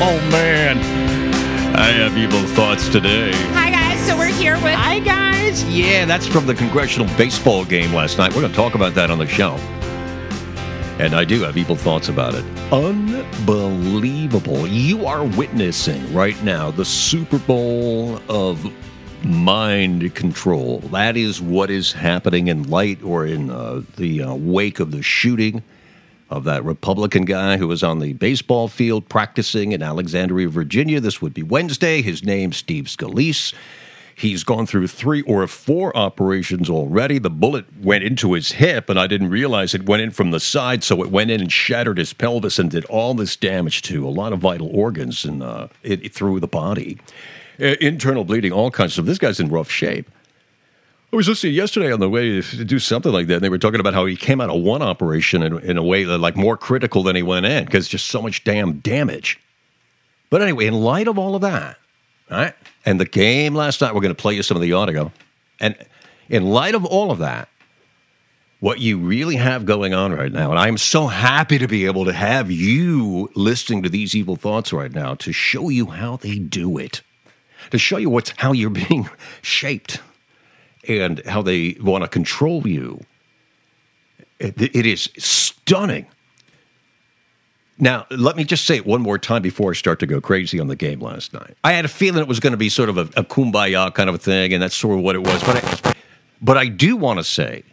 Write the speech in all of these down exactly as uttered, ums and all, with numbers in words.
Oh, man. I have evil thoughts today. Hi, guys. So we're here with... Hi, guys. Yeah, that's from the congressional baseball game last night. We're going to talk about that on the show. And I do have evil thoughts about it. Unbelievable. You are witnessing right now the Super Bowl of mind control. That is what is happening in light or in uh, the uh, wake of the shooting of that Republican guy who was on the baseball field practicing in Alexandria, Virginia. This would be Wednesday. His name's Steve Scalise. He's gone through three or four operations already. The bullet went into his hip, and I didn't realize it went in from the side, so it went in and shattered his pelvis and did all this damage to a lot of vital organs and uh, it, through the body. Uh, internal bleeding, all kinds of stuff. This guy's in rough shape. I was listening yesterday on the way to do something like that, and they were talking about how he came out of one operation in, in a way that, like, more critical than he went in because just so much damn damage. But anyway, in light of all of that, all right, and the game last night, we're going to play you some of the audio, and in light of all of that, what you really have going on right now, and I'm so happy to be able to have you listening to these evil thoughts right now to show you how they do it, to show you what's how you're being shaped. And how they want to control you. It, it is stunning. Now, let me just say it one more time before I start to go crazy on the game last night. I had a feeling it was going to be sort of a, a kumbaya kind of a thing, and that's sort of what it was. But I, but I do want to say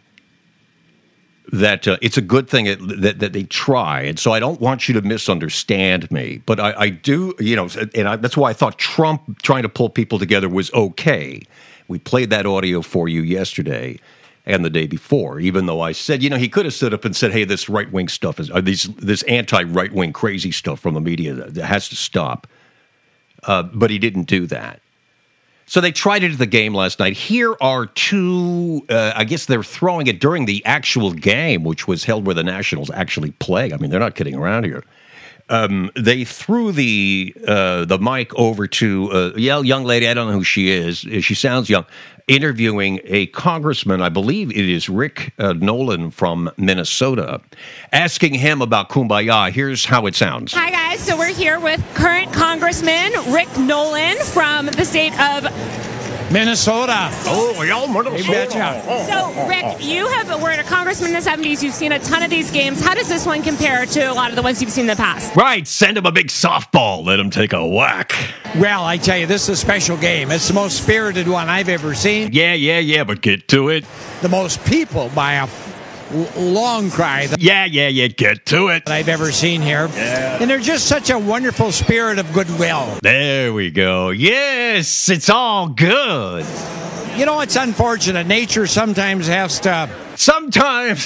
that uh, it's a good thing that, that, that they try. And so I don't want you to misunderstand me. But I, I do, you know, and I, that's why I thought Trump trying to pull people together was okay. We played that audio for you yesterday and the day before, even though I said, you know, he could have stood up and said, hey, this right-wing stuff, is, or these, this anti-right-wing crazy stuff from the media that has to stop. Uh, but he didn't do that. So they tried it at the game last night. Here are two, uh, I guess they're throwing it during the actual game, which was held where the Nationals actually play. I mean, they're not kidding around here. Um, they threw the uh, the mic over to a uh, young lady, I don't know who she is, she sounds young, interviewing a congressman, I believe it is Rick uh, Nolan from Minnesota, asking him about Kumbaya. Here's how it sounds. Hi, guys. So we're here with current Congressman Rick Nolan from the state of Minnesota. Oh, y'all Minnesota. So, Rick, you have were a congressman in the seventies. You've seen a ton of these games. How does this one compare to a lot of the ones you've seen in the past? Right. Send him a big softball. Let him take a whack. Well, I tell you, this is a special game. It's the most spirited one I've ever seen. Yeah, yeah, yeah, but get to it. The most people by a long cry that yeah, yeah, yeah, get to it. I've ever seen here. Yeah. And there's just such a wonderful spirit of goodwill. There we go. Yes, it's all good. You know, it's unfortunate. Nature sometimes has to... Sometimes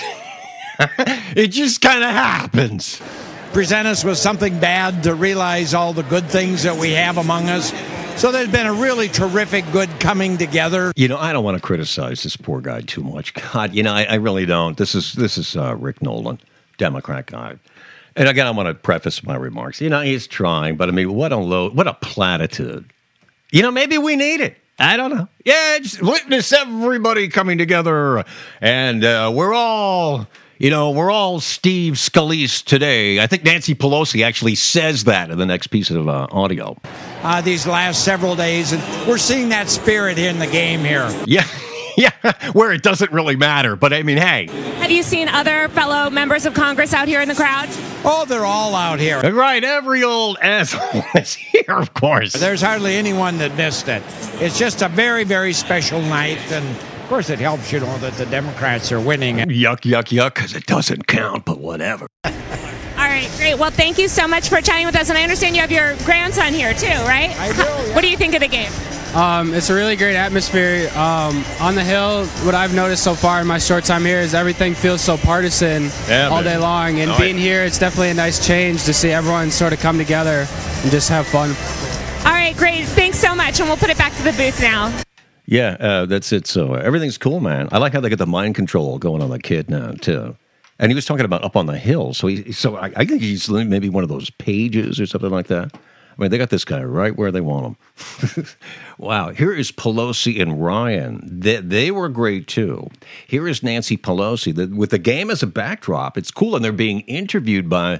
it just kind of happens. Present us with something bad to realize all the good things that we have among us. So there's been a really terrific good coming together. You know, I don't want to criticize this poor guy too much. God, you know, I, I really don't. This is this is uh, Rick Nolan, Democrat guy. And again, I want to preface my remarks. You know, he's trying, but I mean, what a low, what a platitude. You know, maybe we need it. I don't know. Yeah, just witness everybody coming together, and uh, we're all... You know, we're all Steve Scalise today. I think Nancy Pelosi actually says that in the next piece of uh, audio. Uh, these last several days, and we're seeing that spirit in the game here. Yeah, yeah, where it doesn't really matter. But I mean, hey. Have you seen other fellow members of Congress out here in the crowd? Oh, they're all out here. Right, every old asshole is here, of course. There's hardly anyone that missed it. It's just a very, very special night, and... Of course, it helps, you know, that the Democrats are winning. Yuck, yuck, yuck, because it doesn't count, but whatever. All right, great. Well, thank you so much for chatting with us. And I understand you have your grandson here, too, right? I do, yeah. What do you think of the game? Um, it's a really great atmosphere. Um, on the Hill, what I've noticed so far in my short time here is everything feels so partisan yeah, all man. day long. And oh, being yeah. here, it's definitely a nice change to see everyone sort of come together and just have fun. All right, great. Thanks so much. And we'll put it back to the booth now. Yeah, uh, that's it. So uh, everything's cool, man. I like how they get the mind control going on the kid now, too. And he was talking about up on the hill. So he, so I, I think he's maybe one of those pages or something like that. I mean, they got this guy right where they want him. Wow. Here is Pelosi and Ryan. They, they were great, too. Here is Nancy Pelosi. The, with the game as a backdrop, it's cool. And they're being interviewed by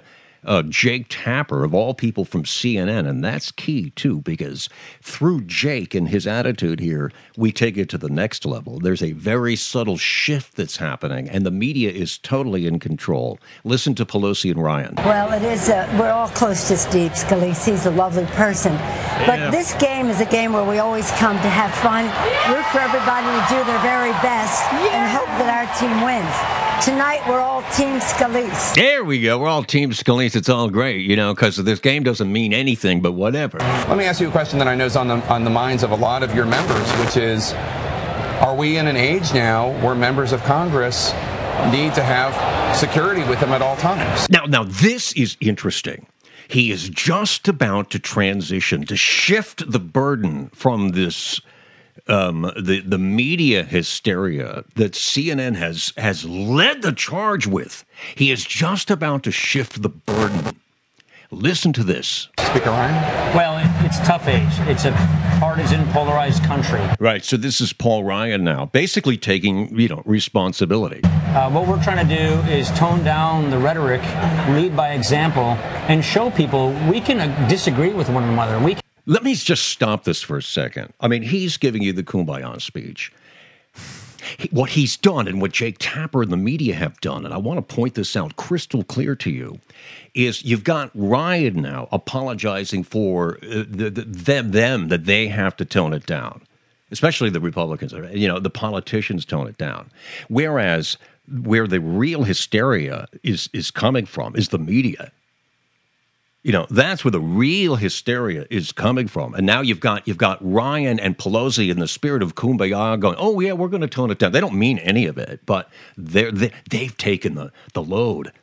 uh, Jake Tapper, of all people, from C N N. And that's key, too, because through Jake and his attitude here, we take it to the next level. There's a very subtle shift that's happening, and the media is totally in control. Listen to Pelosi and Ryan. Well, it is. Uh, we're all close to Steve Scalise. He's a lovely person. But Yeah. this game is a game where we always come to have fun, root for everybody to do their very best, and hope that our team wins. Tonight, we're all Team Scalise. There we go. We're all Team Scalise. It's all great, you know, because this game doesn't mean anything, but whatever. Let me ask you a question that I know is on the on the minds of a lot of your members, which is, are we in an age now where members of Congress need to have security with them at all times? Now, now this is interesting. He is just about to transition, to shift the burden from this um, the the media hysteria that C N N has has led the charge with. He is just about to shift the burden. Listen to this. Speaker Ryan? Well, it, it's a tough age. It's a partisan, polarized country. Right. So this is Paul Ryan now, basically taking, you know, responsibility. Uh, what we're trying to do is tone down the rhetoric, lead by example, and show people we can uh, disagree with one another. We can- Let me just stop this for a second. I mean, he's giving you the Kumbaya speech. He, what he's done and what Jake Tapper and the media have done, and I want to point this out crystal clear to you, is you've got Ryan now apologizing for uh, the, the, them, them, that they have to tone it down, especially the Republicans. You know, the politicians tone it down. Whereas where the real hysteria is is coming from is the media. You know, that's where the real hysteria is coming from. And now you've got you've got Ryan and Pelosi in the spirit of Kumbaya going, oh, yeah, we're going to tone it down. They don't mean any of it, but they're, they, they've taken the, the load.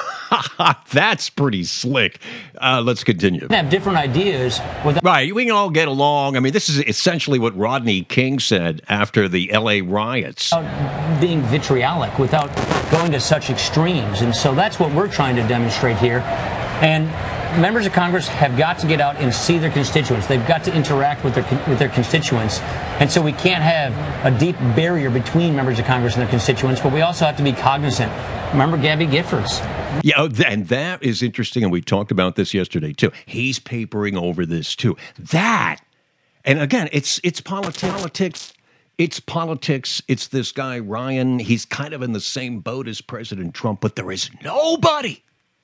That's pretty slick. Uh, let's continue. have different ideas. Without- Right, we can all get along. I mean, this is essentially what Rodney King said after the L A riots. without being vitriolic, without going to such extremes. And so that's what we're trying to demonstrate here. And members of Congress have got to get out and see their constituents. They've got to interact with their with their constituents. And so we can't have a deep barrier between members of Congress and their constituents, but we also have to be cognizant. Remember Gabby Giffords? Yeah, and that is interesting, and we talked about this yesterday, too. He's papering over this, too. That, and again, it's it's politi- politics. It's politics. It's this guy, Ryan. He's kind of in the same boat as President Trump, but there is nobody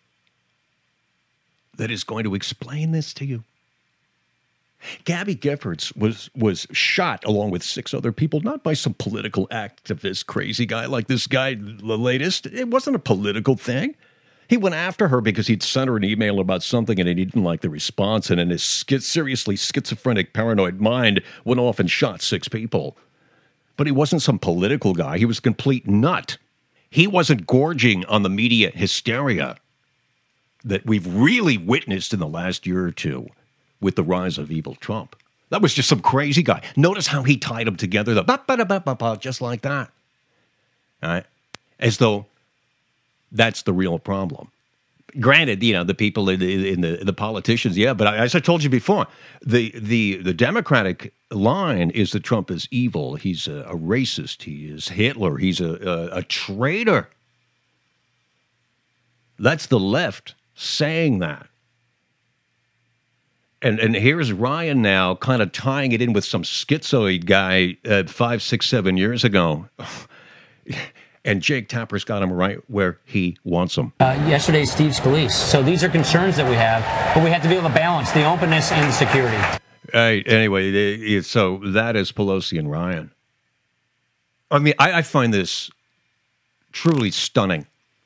that is going to explain this to you. Gabby Giffords was was shot along with six other people, not by some political activist crazy guy like this guy, the latest. It wasn't a political thing. He went after her because he'd sent her an email about something and he didn't like the response, and in his schi- seriously schizophrenic, paranoid mind, went off and shot six people. But he wasn't some political guy. He was a complete nut. He wasn't gorging on the media hysteria that we've really witnessed in the last year or two with the rise of evil Trump. That was just some crazy guy. Notice how he tied them together, the ba ba ba ba ba, just like that. All right? As though that's the real problem. Granted, you know, the people in the, in the, the politicians, yeah, but as I told you before, the the the Democratic line is that Trump is evil. He's a, a racist. He is Hitler. He's a, a, a traitor. That's the left saying that. And and here's Ryan now kind of tying it in with some schizoid guy uh, five, six, seven years ago. And Jake Tapper's got him right where he wants him. Uh, yesterday, Steve Scalise. So these are concerns that we have, but we have to be able to balance the openness and the security. Right. Anyway, they- so that is Pelosi and Ryan. I mean, I, I find this truly stunning.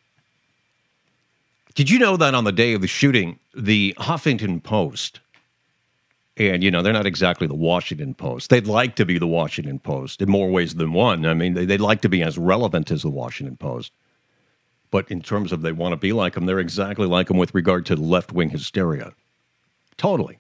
Did you know that on the day of the shooting, the Huffington Post, and, you know, they're not exactly the Washington Post. They'd like to be the Washington Post in more ways than one. I mean, they, they'd like to be as relevant as the Washington Post. But in terms of they want to be like them, they're exactly like them with regard to left-wing hysteria. Totally.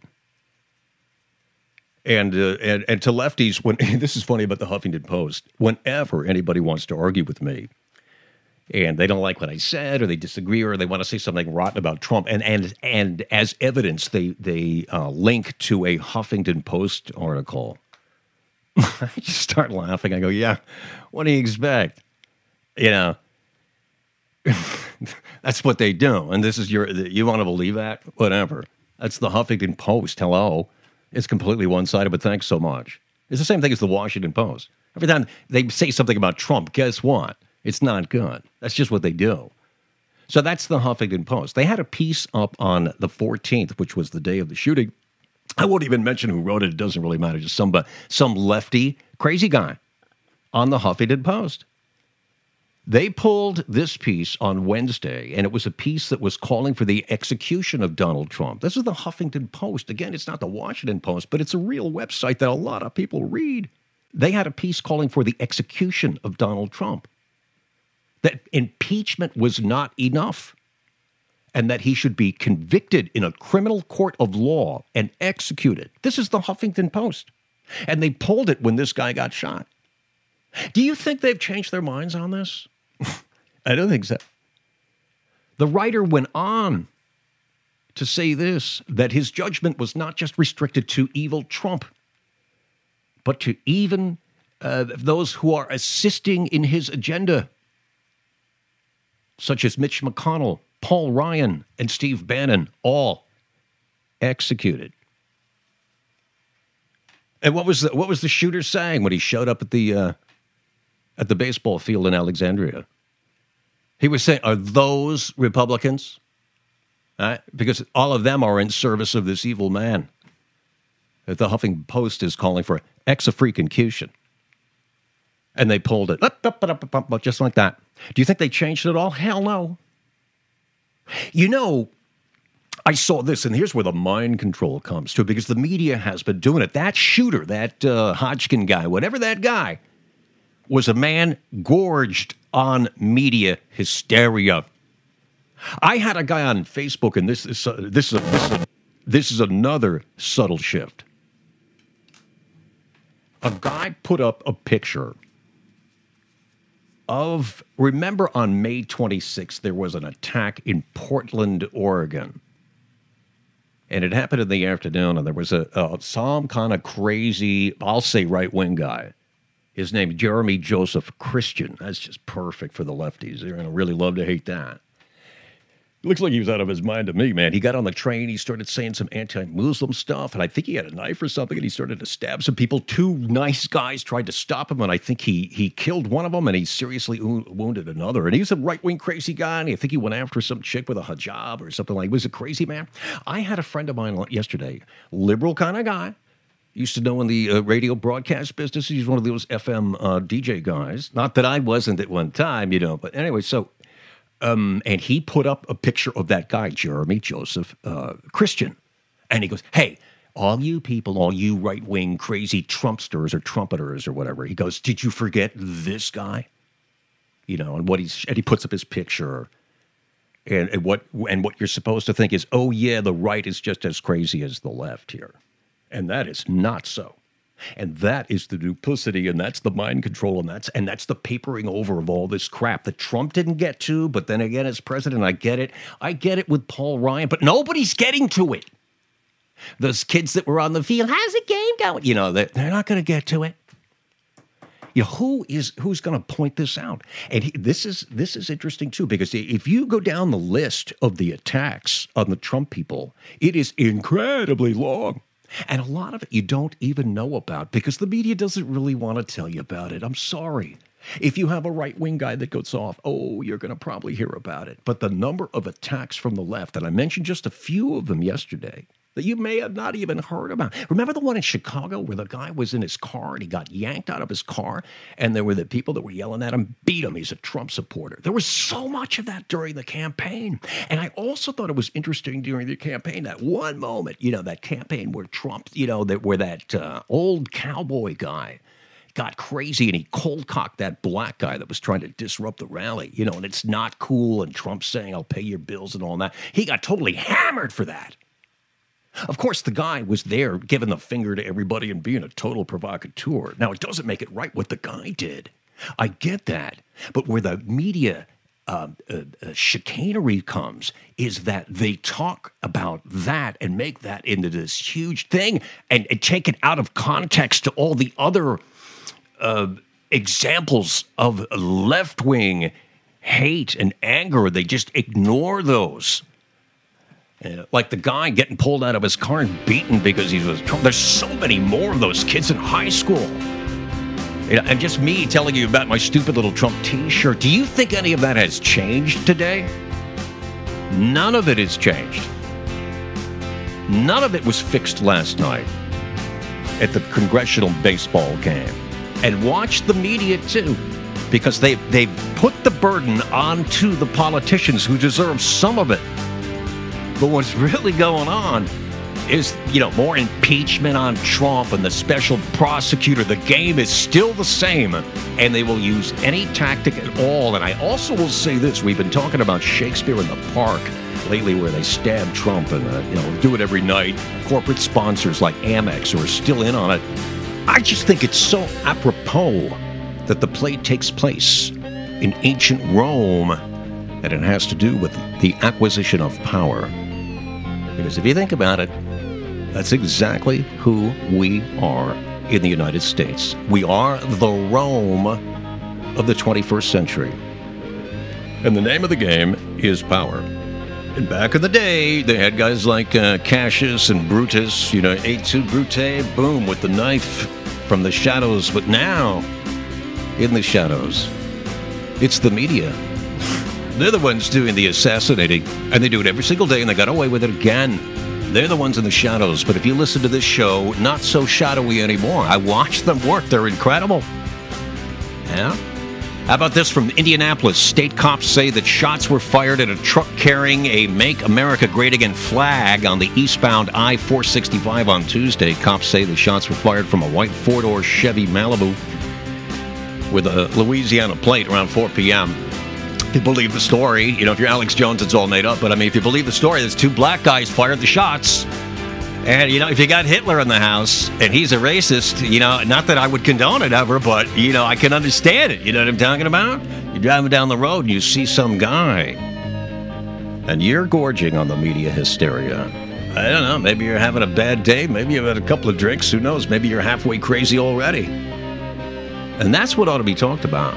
And, uh, and, and to lefties, when this is funny about the Huffington Post, whenever anybody wants to argue with me, and they don't like what I said, or they disagree, or they want to say something rotten about Trump, and and and as evidence, they they uh, link to a Huffington Post article. I just start laughing. I go, "Yeah, what do you expect?" You know, That's what they do. And this is your, you want to believe that? Whatever. That's the Huffington Post. Hello. It's completely one-sided, but thanks so much. It's the same thing as the Washington Post. Every time they say something about Trump, guess what? It's not good. That's just what they do. So that's the Huffington Post. They had a piece up on the fourteenth, which was the day of the shooting. I won't even mention who wrote it. It doesn't really matter. Just some, some lefty, crazy guy on the Huffington Post. They pulled this piece on Wednesday, and it was a piece that was calling for the execution of Donald Trump. This is the Huffington Post. Again, it's not the Washington Post, but it's a real website that a lot of people read. They had a piece calling for the execution of Donald Trump, that impeachment was not enough, and that he should be convicted in a criminal court of law and executed. This is the Huffington Post. And they pulled it when this guy got shot. Do you think they've changed their minds on this? I don't think so. The writer went on to say this, that his judgment was not just restricted to evil Trump, but to even uh, those who are assisting in his agenda, such as Mitch McConnell, Paul Ryan, and Steve Bannon, all executed. And what was the, what was the shooter saying when he showed up at the uh, at the baseball field in Alexandria? He was saying, "Are those Republicans?" Uh, because all of them are in service of this evil man. The Huffington Post is calling for execution. And they pulled it, up, up, up, up, up, just like that. Do you think they changed it all? Hell no. You know, I saw this, and here's where the mind control comes to, because the media has been doing it. That shooter, that uh, Hodgkin guy, whatever that guy, was a man gorged on media hysteria. I had a guy on Facebook, and this is uh, this is a, this is a, this is another subtle shift. A guy put up a picture of, remember on May twenty-sixth, there was an attack in Portland, Oregon. And it happened in the afternoon, and there was a, a some kind of crazy, I'll say right-wing guy. His name is Jeremy Joseph Christian. That's just perfect for the lefties. They're going to really love to hate that. Looks like he was out of his mind to me, man. He got on the train, he started saying some anti-Muslim stuff, and I think he had a knife or something, and he started to stab some people. Two nice guys tried to stop him, and I think he he killed one of them, and he seriously wounded another. And he's a right-wing crazy guy, and I think he went after some chick with a hijab or something like that. He was a crazy man. I had a friend of mine yesterday, liberal kind of guy, used to know in the uh, radio broadcast business. He's one of those F M uh, D J guys. Not that I wasn't at one time, you know, but anyway, so... Um, and he put up a picture of that guy, Jeremy Joseph uh, Christian. And he goes, hey, all you people, all you right-wing crazy Trumpsters or trumpeters or whatever, he goes, did you forget this guy? You know, and what he's, and he puts up his picture. And, and what and what you're supposed to think is, oh, yeah, the right is just as crazy as the left here. And that is not so. And that is the duplicity, and that's the mind control, and that's and that's the papering over of all this crap that Trump didn't get to. But then again, as president, I get it. I get it with Paul Ryan, but nobody's getting to it. Those kids that were on the field, how's the game going? You know, they're, they're not going to get to it. You know, who is who's going to point this out? And he, this is this is interesting too, because if you go down the list of the attacks on the Trump people, it is incredibly long. And a lot of it you don't even know about because the media doesn't really want to tell you about it. I'm sorry. If you have a right-wing guy that goes off, oh, you're going to probably hear about it. But the number of attacks from the left, and I mentioned just a few of them yesterday, that you may have not even heard about. Remember the one in Chicago where the guy was in his car and he got yanked out of his car and there were the people that were yelling at him, beat him, he's a Trump supporter. There was so much of that during the campaign. And I also thought it was interesting during the campaign, that one moment, you know, that campaign where Trump, you know, that where that uh, old cowboy guy got crazy and he cold-cocked that black guy that was trying to disrupt the rally, you know, and it's not cool, and Trump's saying, I'll pay your bills and all that. He got totally hammered for that. Of course, the guy was there giving the finger to everybody and being a total provocateur. Now, it doesn't make it right what the guy did. I get that. But where the media uh, uh, uh, chicanery comes is that they talk about that and make that into this huge thing and, and take it out of context to all the other uh, examples of left-wing hate and anger. They just ignore those. Uh, like the guy getting pulled out of his car and beaten because he was Trump. There's so many more of those kids in high school. You know, and just me telling you about my stupid little Trump t-shirt. Do you think any of that has changed today? None of it has changed. None of it was fixed last night at the congressional baseball game. And watch the media, too, because they, they've put the burden onto the politicians who deserve some of it. But what's really going on is, you know, more impeachment on Trump and the special prosecutor. The game is still the same, and they will use any tactic at all. And I also will say this. We've been talking about Shakespeare in the Park lately, where they stab Trump and, uh, you know, do it every night. Corporate sponsors like Amex are still in on it. I just think it's so apropos that the play takes place in ancient Rome, and it has to do with the acquisition of power. Because if you think about it, that's exactly who we are in the United States. We are the Rome of the twenty-first century. And the name of the game is power. And back in the day, they had guys like uh, Cassius and Brutus, you know, et tu, Brute, boom, with the knife from the shadows. But now, in the shadows, it's the media. They're the ones doing the assassinating, and they do it every single day, and they got away with it again. They're the ones in the shadows. But if you listen to this show, not so shadowy anymore. I watch them work. They're incredible. Yeah? How about this from Indianapolis? State cops say that shots were fired at a truck carrying a Make America Great Again flag on the eastbound I four sixty-five on Tuesday. Cops say the shots were fired from a white four-door Chevy Malibu with a Louisiana plate around four p.m. If you believe the story, you know, if you're Alex Jones, it's all made up. But, I mean, if you believe the story, there's two black guys fired the shots. And, you know, if you got Hitler in the house and he's a racist, you know, not that I would condone it ever, but, you know, I can understand it. You know what I'm talking about? You're driving down the road and you see some guy and you're gorging on the media hysteria. I don't know. Maybe you're having a bad day. Maybe you've had a couple of drinks. Who knows? Maybe you're halfway crazy already. And that's what ought to be talked about.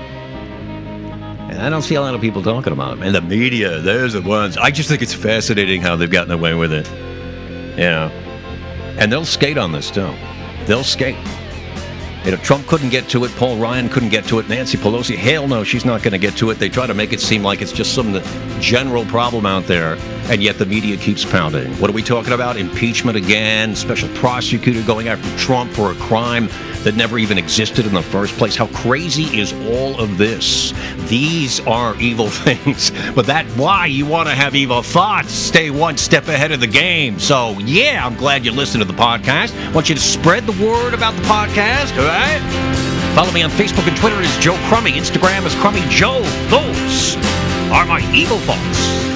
And I don't see a lot of people talking about it. And the media, there's the ones. I just think it's fascinating how they've gotten away with it. Yeah. And they'll skate on this, too. They'll skate. You know, Trump couldn't get to it. Paul Ryan couldn't get to it. Nancy Pelosi, hell no, she's not going to get to it. They try to make it seem like it's just some general problem out there, and yet the media keeps pounding. What are we talking about? Impeachment again, special prosecutor going after Trump for a crime that never even existed in the first place. How crazy is all of this? These are evil things, but that's why you want to have evil thoughts. Stay one step ahead of the game. So, yeah, I'm glad you listened to the podcast. I want you to spread the word about the podcast, all right? Follow me on Facebook and Twitter as Joe Crummy. Instagram is Crummy Joe. Those are my evil thoughts.